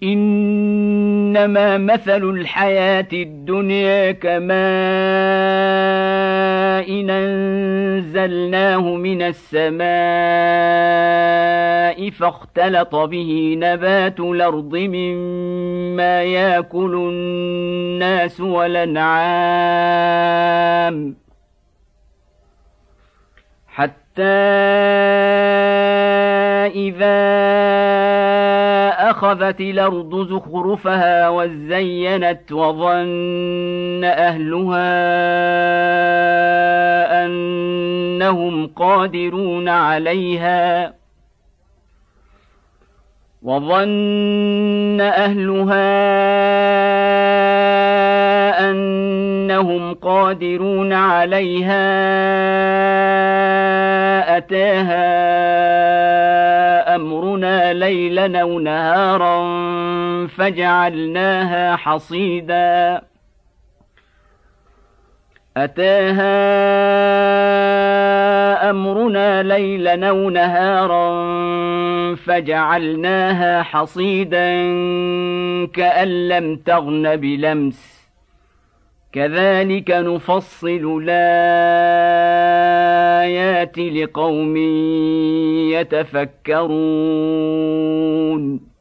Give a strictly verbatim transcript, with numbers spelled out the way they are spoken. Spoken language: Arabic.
إنما مثل الحياة الدنيا كماء إن أنزلناه من السماء فاختلط به نبات الأرض مما يأكل الناس والأنعام حتى إذا أخذت الأرض زخرفها وزينت وظن أهلها أنهم قادرون عليها وظن أهلها أنهم قادرون عليها أتاها أمرنا ليلا أو نهارا فجعلناها حصيدا أتاها أمرنا ليلا أو نهارا فجعلناها حصيدا كأن لم تغن بلمس كذلك نفصل الآيات لقوم يتفكرون